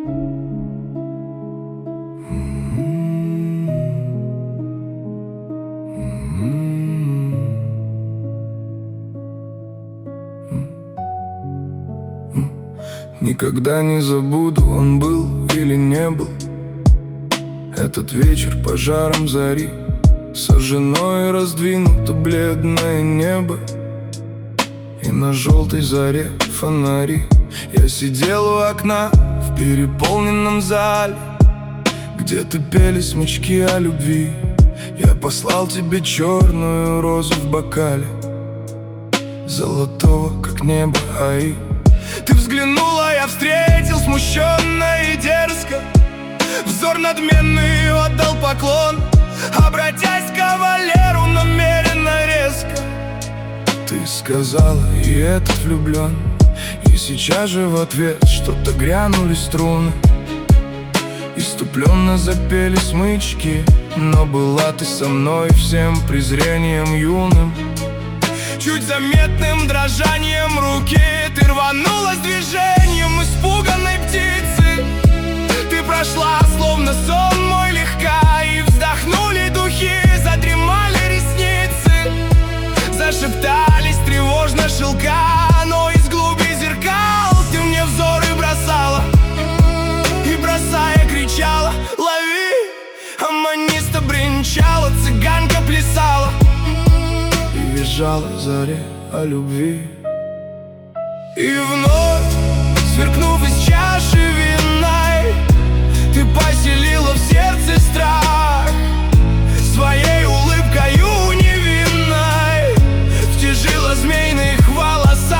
Никогда не забуду, он был или не был, этот вечер пожаром зари. Сожжено и раздвинуто бледное небо, и на желтой заре фонари. Я сидел у окна в переполненном зале, где-то пели смычки о любви. Я послал тебе черную розу в бокале, золотого, как небо, аи. Ты взглянула, я встретил смущенно и дерзко, взор надменный отдал поклон, обратясь к кавалеру намеренно резко. Ты сказала, и этот влюблен, и сейчас же в ответ что-то грянули струны. Иступленно запели смычки, но была ты со мной всем презрением юным. Чуть заметным дрожанием руки ты рванулась движением испуганной птицы. Ты прошла, словно сон мой, легка, и вздохнули духи, задремали ресницы. Зашептались тревожно шелка, но из глуби зеркал ты мне взоры бросала, и бросая кричала: лови! Аманиста бренчала, цыганка плясала и визжала в заре о любви. И вновь, сверкнув из чаши винной, ты поселила в сердце страх своей улыбкою невинной, втяжила змейных волосах.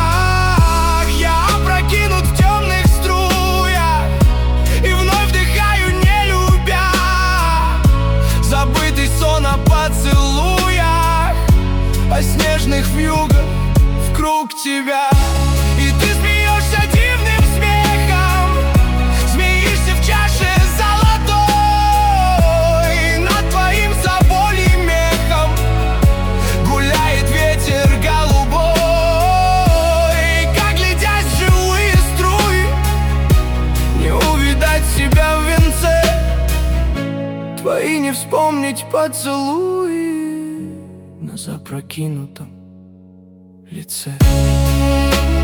Я опрокинут в темных струях и вновь вдыхаю, не любя, забытый сон о поцелуях, о снежных вьюгах вкруг тебя. И ты смеешься дивным смехом, смеешься в чаше золотой, над твоим соболем мехом гуляет ветер голубой. Как глядясь в живые струи, не увидать себя в венце, твои не вспомнить поцелуи на запрокинутом лице.